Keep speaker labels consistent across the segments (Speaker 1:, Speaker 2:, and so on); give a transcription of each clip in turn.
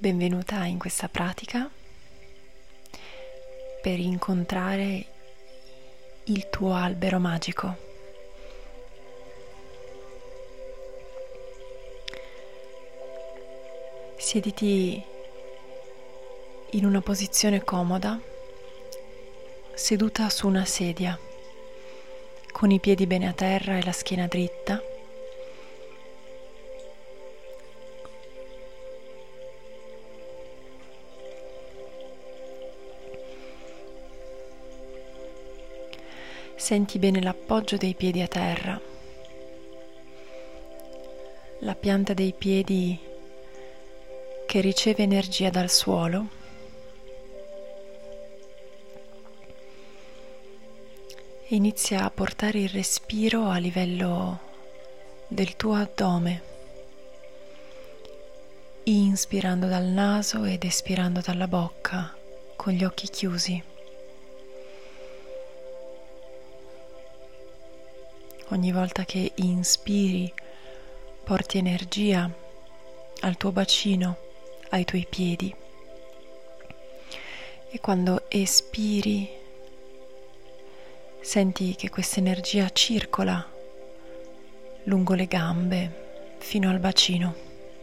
Speaker 1: Benvenuta in questa pratica per incontrare il tuo albero magico. Siediti in una posizione comoda, seduta su una sedia, con i piedi bene a terra e la schiena dritta. Senti bene l'appoggio dei piedi a terra, la pianta dei piedi che riceve energia dal suolo e inizia a portare il respiro a livello del tuo addome, inspirando dal naso ed espirando dalla bocca con gli occhi chiusi. Ogni volta che inspiri, porti energia al tuo bacino, ai tuoi piedi. E quando espiri, senti che questa energia circola lungo le gambe fino al bacino.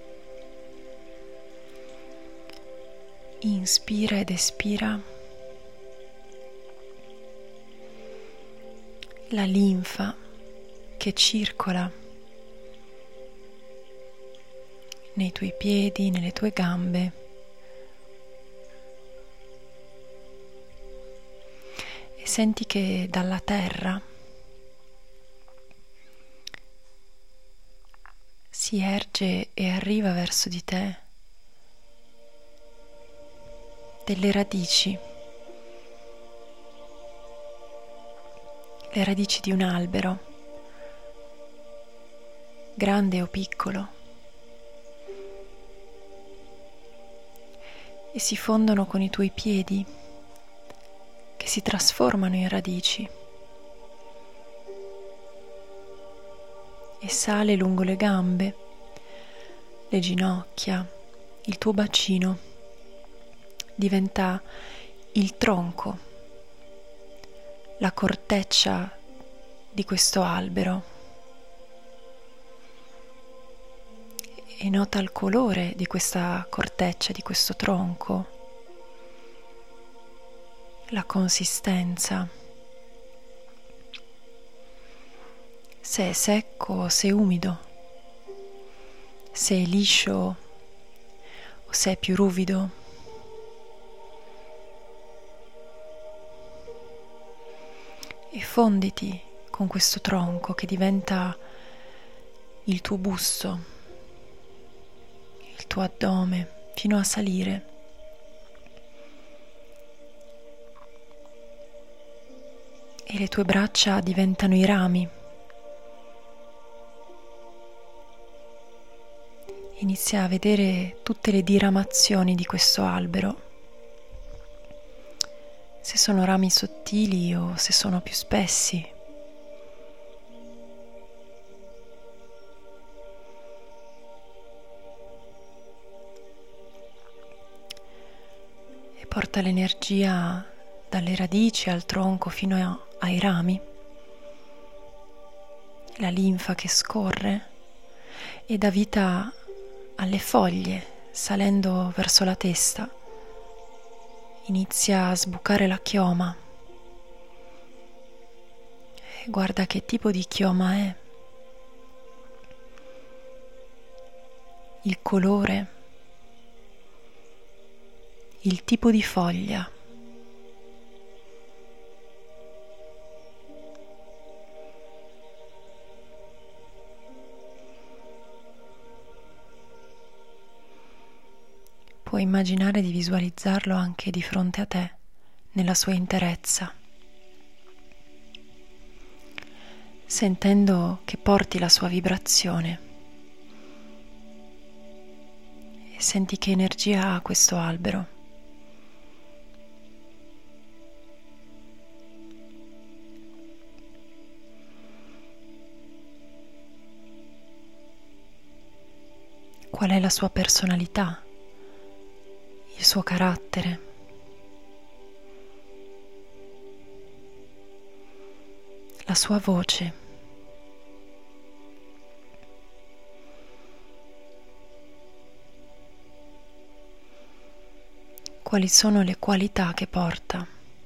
Speaker 1: Inspira ed espira. La linfa che circola nei tuoi piedi, nelle tue gambe, e senti che dalla terra si erge e arriva verso di te delle radici, le radici di un albero, grande o piccolo, e si fondono con i tuoi piedi che si trasformano in radici e sale lungo le gambe, le ginocchia, il tuo bacino, diventa il tronco, la corteccia di questo albero. E nota il colore di questa corteccia, di questo tronco, la consistenza, se è secco o se è umido, se è liscio o se è più ruvido. E fonditi con questo tronco che diventa il tuo busto, il tuo addome, fino a salire. E le tue braccia diventano i rami. Inizia a vedere tutte le diramazioni di questo albero, se sono rami sottili o se sono più spessi. Porta l'energia dalle radici al tronco fino ai rami, la linfa che scorre e dà vita alle foglie salendo verso la testa. Inizia a sbucare la chioma. E guarda che tipo di chioma è, il colore, il tipo di foglia. Puoi immaginare di visualizzarlo anche di fronte a te, nella sua interezza, sentendo che porti la sua vibrazione. E senti che energia ha questo albero. Qual è la sua personalità? il suo carattere, la sua voce. Quali sono le qualità che porta.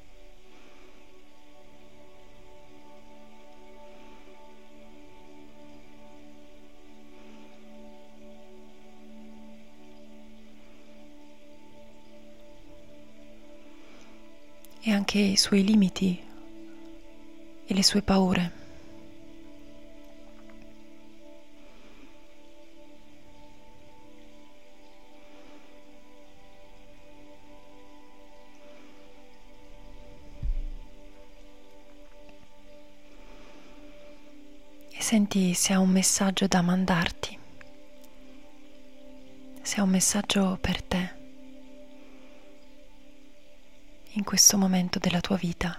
Speaker 1: E anche i suoi limiti e le sue paure. E senti se ha un messaggio da mandarti, se ha un messaggio per te in questo momento della tua vita.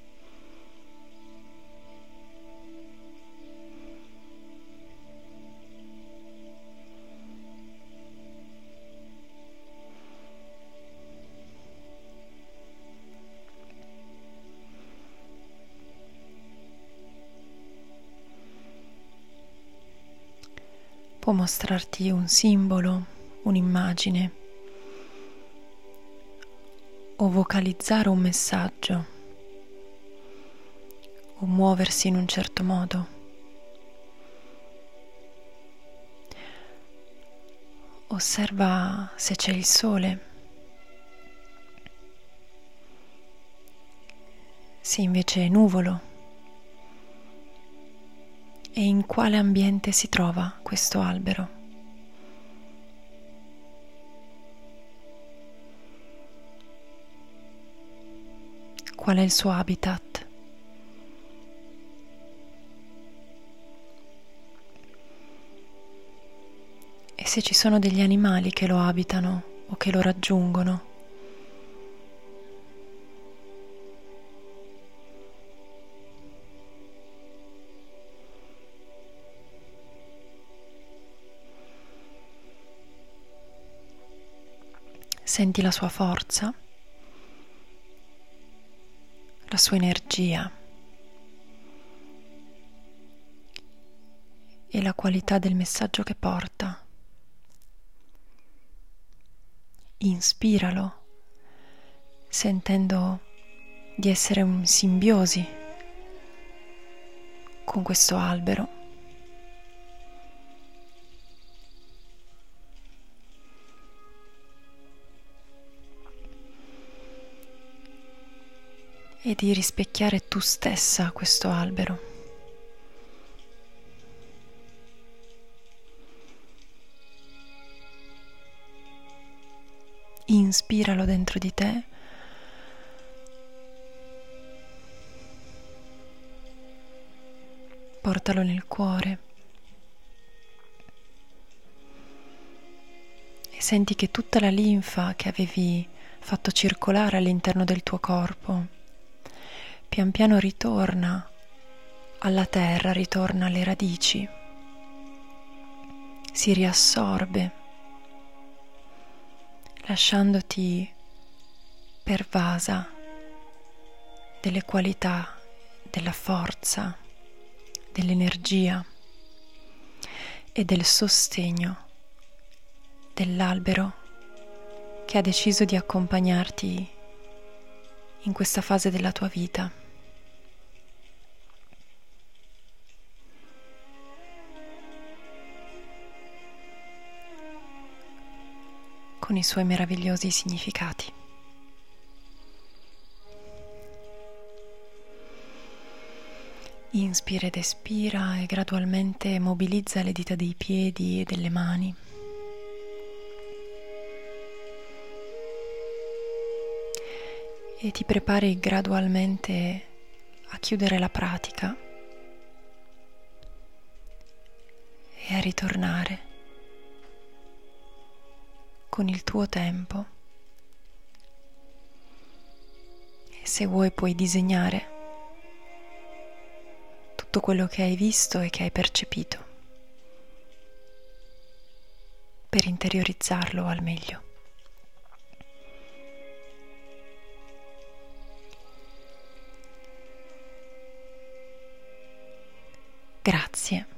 Speaker 1: Può mostrarti un simbolo, un'immagine o vocalizzare un messaggio o muoversi in un certo modo. Osserva se c'è il sole, se invece è nuvolo e in quale ambiente si trova questo albero. Qual è il suo habitat? E se ci sono degli animali che lo abitano o che lo raggiungono. Senti la sua forza, la sua energia e la qualità del messaggio che porta. Inspiralo, sentendo di essere in simbiosi con questo albero. E di rispecchiare tu stessa questo albero. Inspiralo dentro di te. Portalo nel cuore. E senti che tutta la linfa che avevi fatto circolare all'interno del tuo corpo pian piano ritorna alla terra, ritorna alle radici, si riassorbe, lasciandoti pervasa delle qualità, della forza, dell'energia e del sostegno dell'albero che ha deciso di accompagnarti in questa fase della tua vita. Con i suoi meravigliosi significati. Inspira ed espira e gradualmente mobilizza le dita dei piedi e delle mani. E ti prepari gradualmente a chiudere la pratica e a ritornare con il tuo tempo. E se vuoi puoi disegnare tutto quello che hai visto e che hai percepito per interiorizzarlo al meglio. Grazie.